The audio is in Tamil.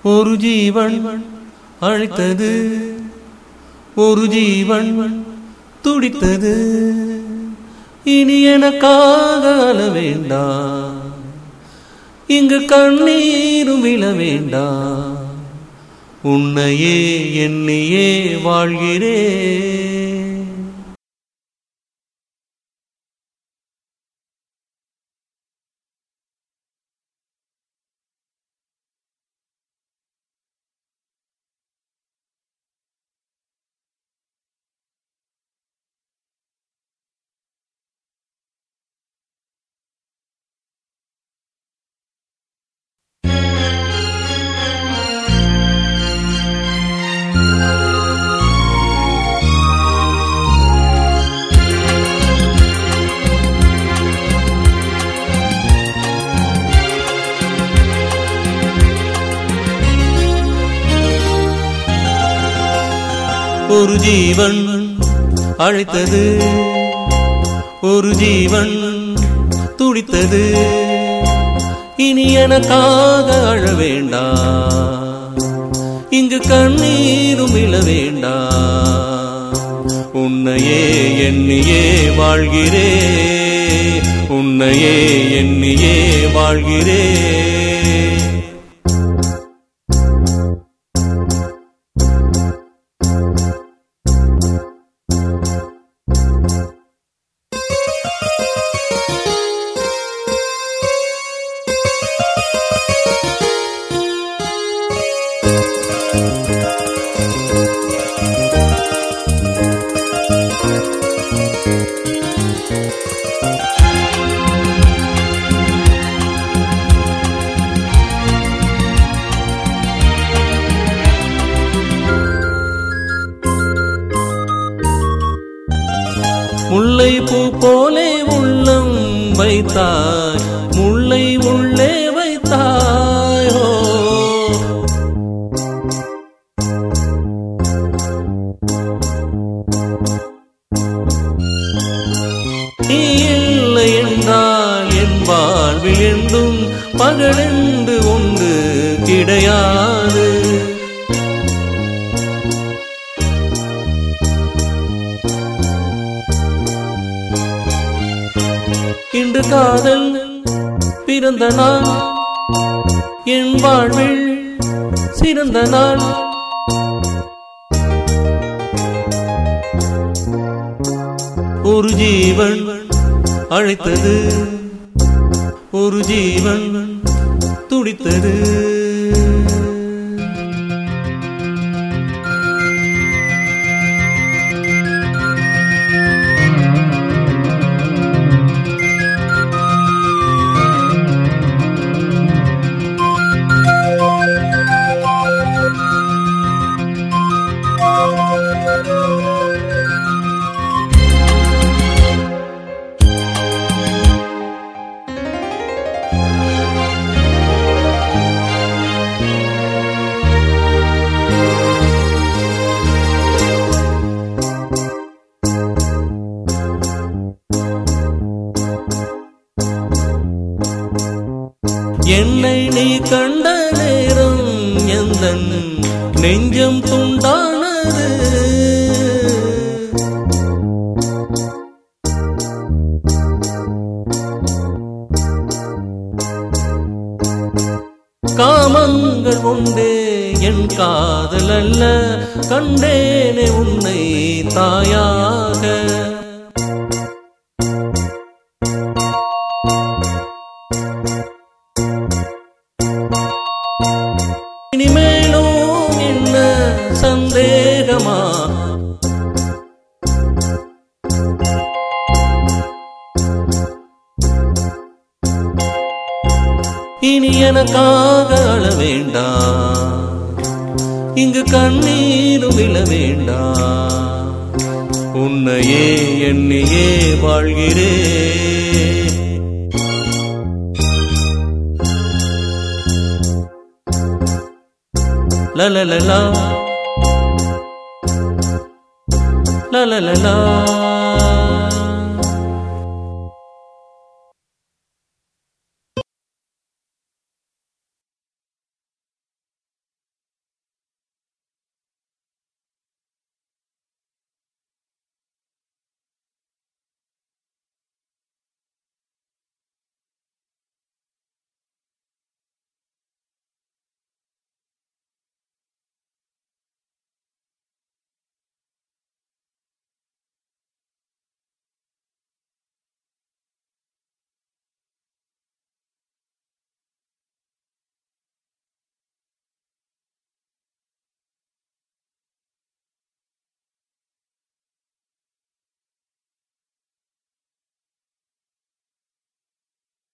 ஒரு ஜீவன் அழைத்தது, ஒரு ஜீவன் துடித்தது. இனி எனக்காக அழ வேண்டாம், இங்கு கண்ணீரும் விழ வேண்டாம். உன்னையே எண்ணியே வாழ்கிறேன். ஒரு ஜீவன் அழைத்தது, ஒரு ஜீவன் துடித்தது. இனி எனக்காக அழ வேண்டாம், இங்கு கண்ணீரும் விழ வேண்டாம். உன்னையே எண்ணியே வாழ்கிறேன், உன்னையே எண்ணியே வாழ்கிறேன். முல்லை பூ போலே உள்ளம் வைத்தாய், முல்லை உள்ளே வைத்தாயோ. நீ இல்லை என்றால் என் வாழ்வில் என்றும் பகலென்று ஒன்று கிடையாது. இன்று காதல் பிறந்த நாள், என் வாழ்வில் சிறந்த நாள். ஒரு ஜீவன் அழைத்தது, ஒரு ஜீவன் துடித்தது. என்னை நீ கண்ட நேரம் எந்தன் நெஞ்சம் துண்டானது. காமங்கள் உண்டே என் காதல் அல்ல, கண்டேனே உன்னை தாயாக. இனிமேலும் என்ன சந்தேகமா, இனி எனக்காக அழ வேண்டாம், இங்கு கண்ணீரும் விழ வேண்டாம். உன்னையே எண்ணியே வாழ்கிறேன். லலலலா லலலலா